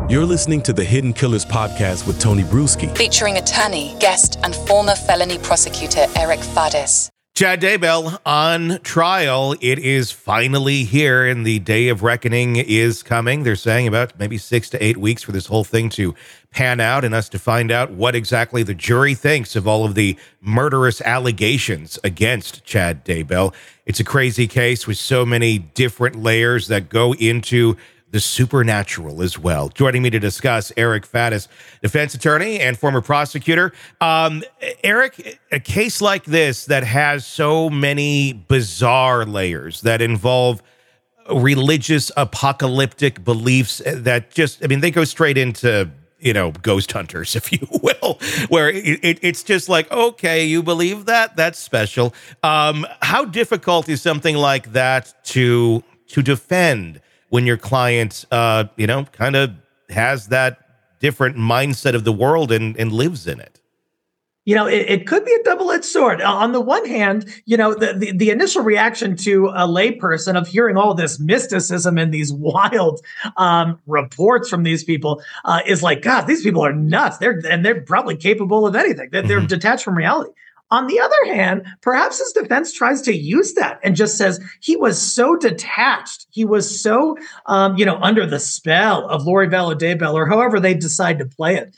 You're listening to the Hidden Killers podcast with Tony Bruschi, featuring attorney, guest, and former felony prosecutor Eric Fadis. Chad Daybell on trial. It is finally here, and the day of reckoning is coming. They're saying about maybe 6 to 8 weeks for this whole thing to pan out and us to find out what exactly the jury thinks of all of the murderous allegations against Chad Daybell. It's a crazy case with so many different layers that go into the supernatural as well. Joining me to discuss, Eric Fadis, defense attorney and former prosecutor. Eric, a case like this that has so many bizarre layers that involve religious apocalyptic beliefs that just, I mean, they go straight into, you know, ghost hunters, if you will, where it's just like, okay, you believe that? That's special. How difficult is something like that to defend when your client, kind of has that different mindset of the world and lives in it? You know, it could be a double-edged sword. On the one hand, you know, the initial reaction to a layperson of hearing all this mysticism and these wild reports from these people is like, God, these people are nuts. They're probably capable of anything. They're detached from reality. On the other hand, perhaps his defense tries to use that and just says he was so detached. He was so, under the spell of Lori Vallow Daybell, or however they decide to play it,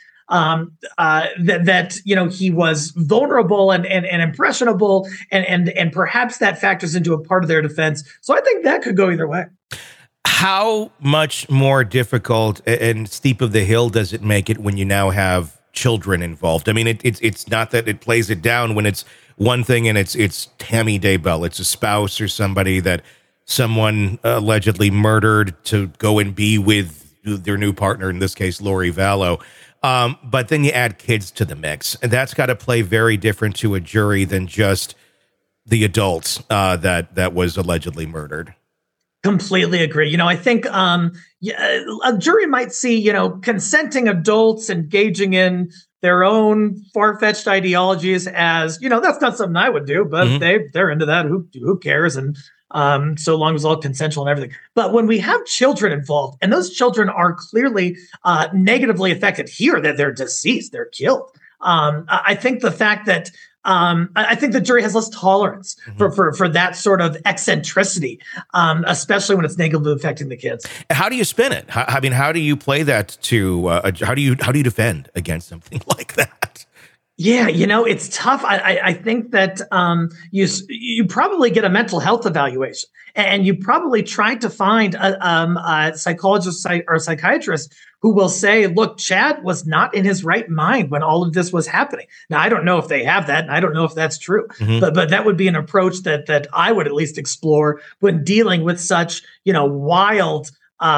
that he was vulnerable and impressionable, and perhaps that factors into a part of their defense. So I think that could go either way. How much more difficult and steep of the hill does it make it when you now have children involved? I mean, it's not that it plays it down when it's one thing and it's Tammy Daybell, it's a spouse or somebody that someone allegedly murdered to go and be with their new partner, in this case, Lori Vallow. But then you add kids to the mix, and that's got to play very different to a jury than just the adults that was allegedly murdered. Completely agree. You know, I think a jury might see, consenting adults engaging in their own far-fetched ideologies as, that's not something I would do, but they're into that. Who cares? And so long as all consensual and everything. But when we have children involved, and those children are clearly negatively affected here, that they're deceased, they're killed. I think the fact that I think the jury has less tolerance for that sort of eccentricity, especially when it's negatively affecting the kids. How do you spin it? How do you play that to? How do you defend against something like that? Yeah, it's tough. I think that you probably get a mental health evaluation, and you probably try to find a psychologist or psychiatrist who will say, look, Chad was not in his right mind when all of this was happening. Now, I don't know if they have that, and I don't know if that's true, but that would be an approach that I would at least explore when dealing with such, wild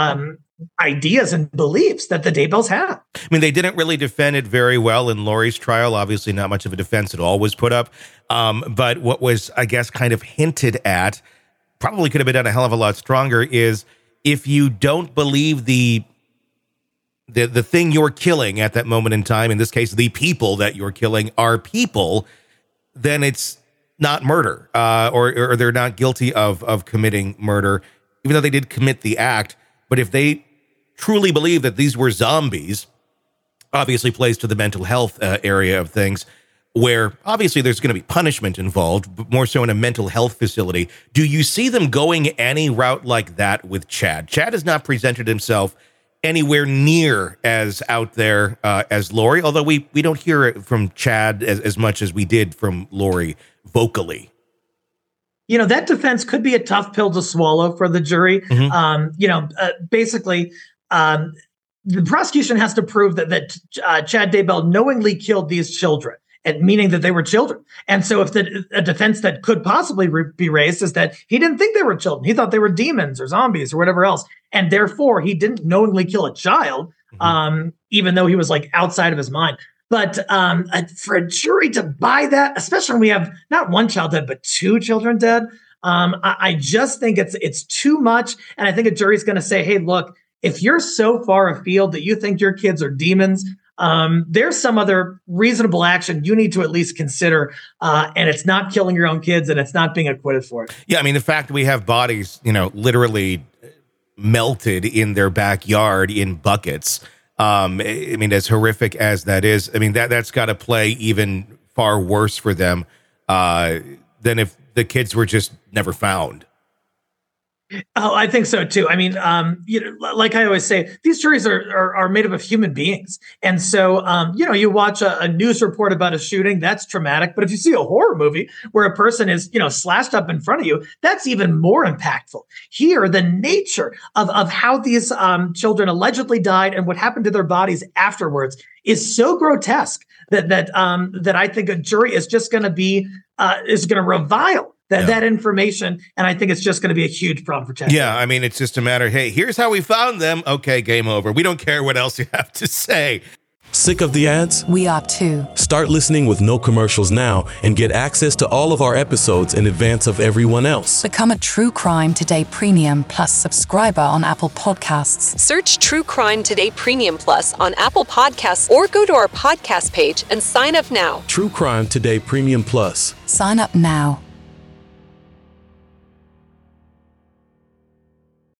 ideas and beliefs that the Daybells have. I mean, they didn't really defend it very well in Lori's trial. Obviously, not much of a defense at all was put up. But what was, I guess, kind of hinted at, probably could have been done a hell of a lot stronger, is if you don't believe the thing you're killing at that moment in time, in this case, the people that you're killing are people, then it's not murder, or they're not guilty of committing murder, even though they did commit the act. But if they truly believe that these were zombies, obviously plays to the mental health area of things, where obviously there's going to be punishment involved, but more so in a mental health facility. Do you see them going any route like that with Chad? Chad has not presented himself anywhere near as out there as Lori, although we don't hear it from Chad as much as we did from Lori vocally. That defense could be a tough pill to swallow for the jury. Basically, the prosecution has to prove that Chad Daybell knowingly killed these children, and meaning that they were children. And so if a defense that could possibly be raised is that he didn't think they were children. He thought they were demons or zombies or whatever else. And therefore, he didn't knowingly kill a child, even though he was like outside of his mind. But for a jury to buy that, especially when we have not one child dead, but two children dead, I just think it's too much. And I think a jury's going to say, hey, look, if you're so far afield that you think your kids are demons, there's some other reasonable action you need to at least consider. And it's not killing your own kids, and it's not being acquitted for it. Yeah, I mean, the fact that we have bodies, literally melted in their backyard in buckets, I mean, as horrific as that is, I mean, that's got to play even far worse for them than if the kids were just never found. Oh, I think so too. I mean, like I always say, these juries are made up of human beings, and so you watch a news report about a shooting, that's traumatic. But if you see a horror movie where a person is slashed up in front of you, that's even more impactful. Here, the nature of how these children allegedly died and what happened to their bodies afterwards is so grotesque that I think a jury is just going to be is going to revile that information, and I think it's just going to be a huge problem for Chad. Yeah, I mean, it's just a matter, hey, here's how we found them. Okay, game over. We don't care what else you have to say. Sick of the ads? We are too. Start listening with no commercials now and get access to all of our episodes in advance of everyone else. Become a True Crime Today Premium Plus subscriber on Apple Podcasts. Search True Crime Today Premium Plus on Apple Podcasts or go to our podcast page and sign up now. True Crime Today Premium Plus. Sign up now.